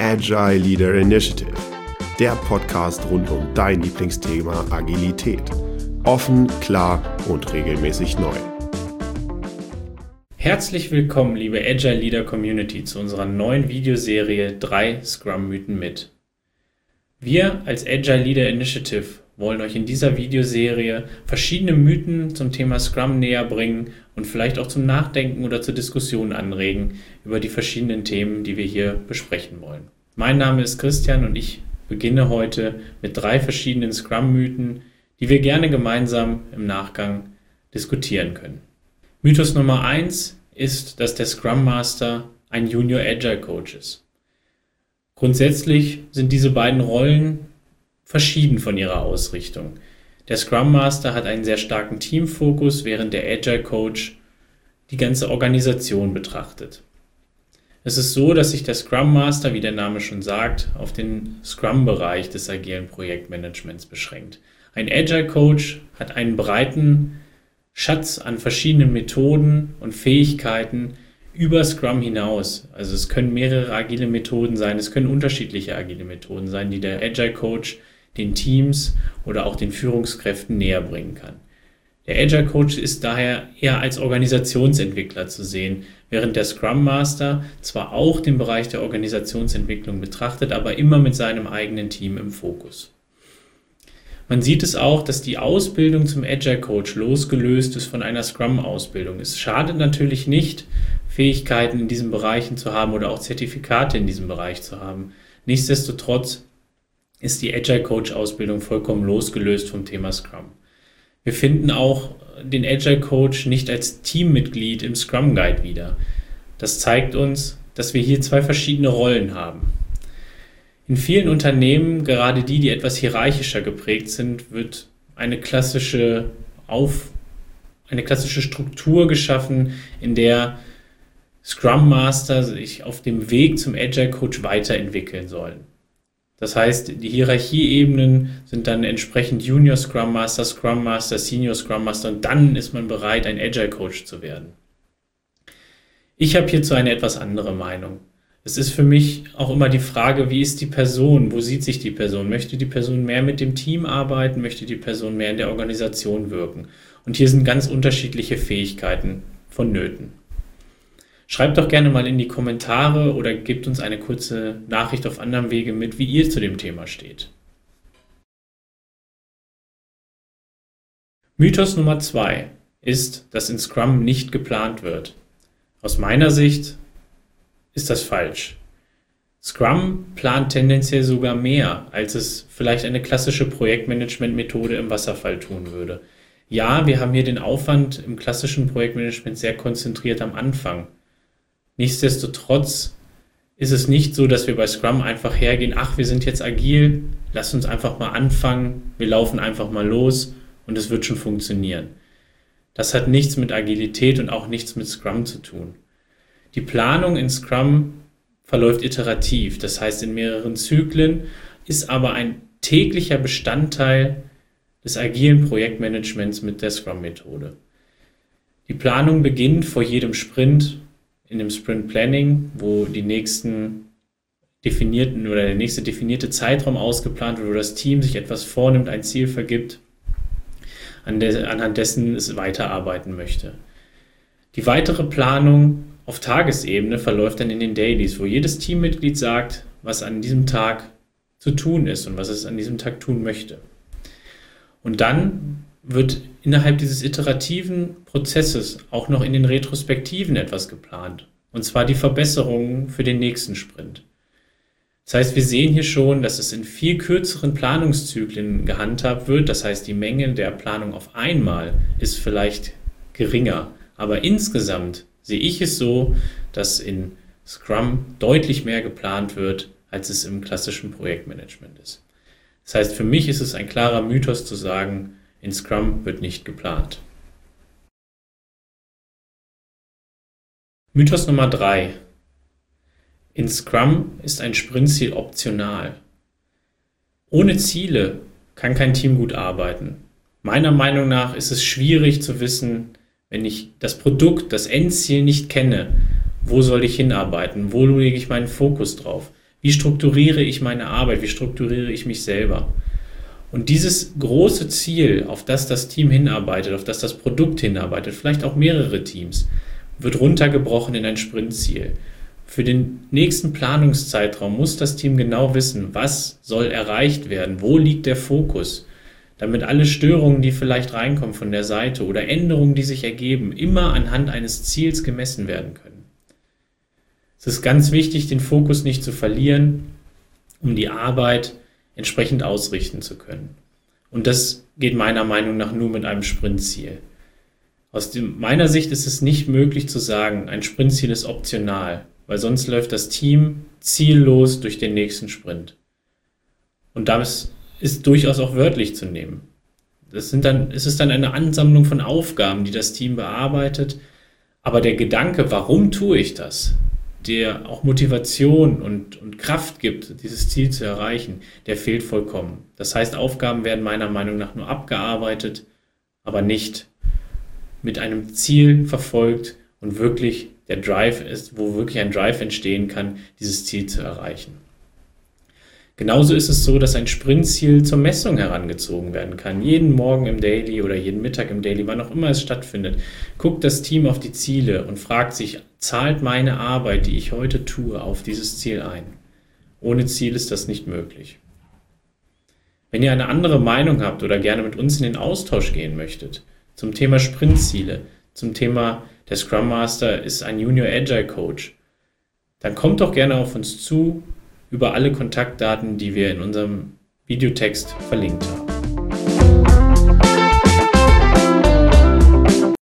Agile Leader Initiative, der Podcast rund um dein Lieblingsthema Agilität. Offen, klar und regelmäßig neu. Herzlich willkommen, liebe Agile Leader Community, zu unserer neuen Videoserie 3 Scrum-Mythen mit. Wir als Agile Leader Initiative wollen euch in dieser Videoserie verschiedene Mythen zum Thema Scrum näher bringen und vielleicht auch zum Nachdenken oder zur Diskussion anregen über die verschiedenen Themen, die wir hier besprechen wollen. Mein Name ist Christian und ich beginne heute mit 3 verschiedenen Scrum-Mythen, die wir gerne gemeinsam im Nachgang diskutieren können. Mythos Nummer 1 ist, dass der Scrum Master ein Junior Agile Coach ist. Grundsätzlich sind diese beiden Rollen verschieden von ihrer Ausrichtung. Der Scrum Master hat einen sehr starken Teamfokus, während der Agile Coach die ganze Organisation betrachtet. Es ist so, dass sich der Scrum Master, wie der Name schon sagt, auf den Scrum-Bereich des agilen Projektmanagements beschränkt. Ein Agile Coach hat einen breiten Schatz an verschiedenen Methoden und Fähigkeiten über Scrum hinaus. Also es können mehrere agile Methoden sein, es können unterschiedliche agile Methoden sein, die der Agile Coach den Teams oder auch den Führungskräften näher bringen kann. Der Agile Coach ist daher eher als Organisationsentwickler zu sehen, während der Scrum Master zwar auch den Bereich der Organisationsentwicklung betrachtet, aber immer mit seinem eigenen Team im Fokus. Man sieht es auch, dass die Ausbildung zum Agile Coach losgelöst ist von einer Scrum-Ausbildung. Es schadet natürlich nicht, Fähigkeiten in diesen Bereichen zu haben oder auch Zertifikate in diesem Bereich zu haben. Nichtsdestotrotz ist die Agile Coach Ausbildung vollkommen losgelöst vom Thema Scrum. Wir finden auch den Agile Coach nicht als Teammitglied im Scrum Guide wieder. Das zeigt uns, dass wir hier 2 verschiedene Rollen haben. In vielen Unternehmen, gerade die etwas hierarchischer geprägt sind, wird eine klassische Struktur geschaffen, in der Scrum Master sich auf dem Weg zum Agile Coach weiterentwickeln sollen. Das heißt, die Hierarchieebenen sind dann entsprechend Junior Scrum Master, Senior Scrum Master und dann ist man bereit, ein Agile Coach zu werden. Ich habe hierzu eine etwas andere Meinung. Es ist für mich auch immer die Frage, wie ist die Person, wo sieht sich die Person? Möchte die Person mehr mit dem Team arbeiten? Möchte die Person mehr in der Organisation wirken? Und hier sind ganz unterschiedliche Fähigkeiten vonnöten. Schreibt doch gerne mal in die Kommentare oder gebt uns eine kurze Nachricht auf anderem Wege mit, wie ihr zu dem Thema steht. Mythos Nummer 2 ist, dass in Scrum nicht geplant wird. Aus meiner Sicht ist das falsch. Scrum plant tendenziell sogar mehr, als es vielleicht eine klassische Projektmanagement-Methode im Wasserfall tun würde. Ja, wir haben hier den Aufwand im klassischen Projektmanagement sehr konzentriert am Anfang. Nichtsdestotrotz ist es nicht so, dass wir bei Scrum einfach hergehen, wir sind jetzt agil, lass uns einfach mal anfangen, wir laufen einfach mal los und es wird schon funktionieren. Das hat nichts mit Agilität und auch nichts mit Scrum zu tun. Die Planung in Scrum verläuft iterativ, das heißt in mehreren Zyklen, ist aber ein täglicher Bestandteil des agilen Projektmanagements mit der Scrum-Methode. Die Planung beginnt vor jedem Sprint in dem Sprint Planning, wo der nächste definierte Zeitraum ausgeplant wird, wo das Team sich etwas vornimmt, ein Ziel vergibt, anhand dessen es weiterarbeiten möchte. Die weitere Planung auf Tagesebene verläuft dann in den Dailies, wo jedes Teammitglied sagt, was an diesem Tag zu tun ist und was es an diesem Tag tun möchte. Und dann wird innerhalb dieses iterativen Prozesses auch noch in den Retrospektiven etwas geplant. Und zwar die Verbesserungen für den nächsten Sprint. Das heißt, wir sehen hier schon, dass es in viel kürzeren Planungszyklen gehandhabt wird. Das heißt, die Menge der Planung auf einmal ist vielleicht geringer. Aber insgesamt sehe ich es so, dass in Scrum deutlich mehr geplant wird, als es im klassischen Projektmanagement ist. Das heißt, für mich ist es ein klarer Mythos zu sagen, in Scrum wird nicht geplant. Mythos Nummer 3. In Scrum ist ein Sprintziel optional. Ohne Ziele kann kein Team gut arbeiten. Meiner Meinung nach ist es schwierig zu wissen, wenn ich das Produkt, das Endziel nicht kenne, wo soll ich hinarbeiten, wo lege ich meinen Fokus drauf? Wie strukturiere ich meine Arbeit? Wie strukturiere ich mich selber? Und dieses große Ziel, auf das das Team hinarbeitet, auf das das Produkt hinarbeitet, vielleicht auch mehrere Teams, wird runtergebrochen in ein Sprintziel. Für den nächsten Planungszeitraum muss das Team genau wissen, was soll erreicht werden, wo liegt der Fokus, damit alle Störungen, die vielleicht reinkommen von der Seite oder Änderungen, die sich ergeben, immer anhand eines Ziels gemessen werden können. Es ist ganz wichtig, den Fokus nicht zu verlieren, um die Arbeit entsprechend ausrichten zu können. Und das geht meiner Meinung nach nur mit einem Sprintziel. Aus meiner Sicht ist es nicht möglich zu sagen, ein Sprintziel ist optional, weil sonst läuft das Team ziellos durch den nächsten Sprint. Und das ist durchaus auch wörtlich zu nehmen. Es ist dann eine Ansammlung von Aufgaben, die das Team bearbeitet, aber der Gedanke, warum tue ich das, der auch Motivation und Kraft gibt, dieses Ziel zu erreichen, der fehlt vollkommen. Das heißt, Aufgaben werden meiner Meinung nach nur abgearbeitet, aber nicht mit einem Ziel verfolgt und wirklich der Drive ist, wo wirklich ein Drive entstehen kann, dieses Ziel zu erreichen. Genauso ist es so, dass ein Sprintziel zur Messung herangezogen werden kann. Jeden Morgen im Daily oder jeden Mittag im Daily, wann auch immer es stattfindet, guckt das Team auf die Ziele und fragt sich, zahlt meine Arbeit, die ich heute tue, auf dieses Ziel ein? Ohne Ziel ist das nicht möglich. Wenn ihr eine andere Meinung habt oder gerne mit uns in den Austausch gehen möchtet, zum Thema Sprintziele, zum Thema der Scrum Master ist ein Junior Agile Coach, dann kommt doch gerne auf uns zu über alle Kontaktdaten, die wir in unserem Videotext verlinkt haben.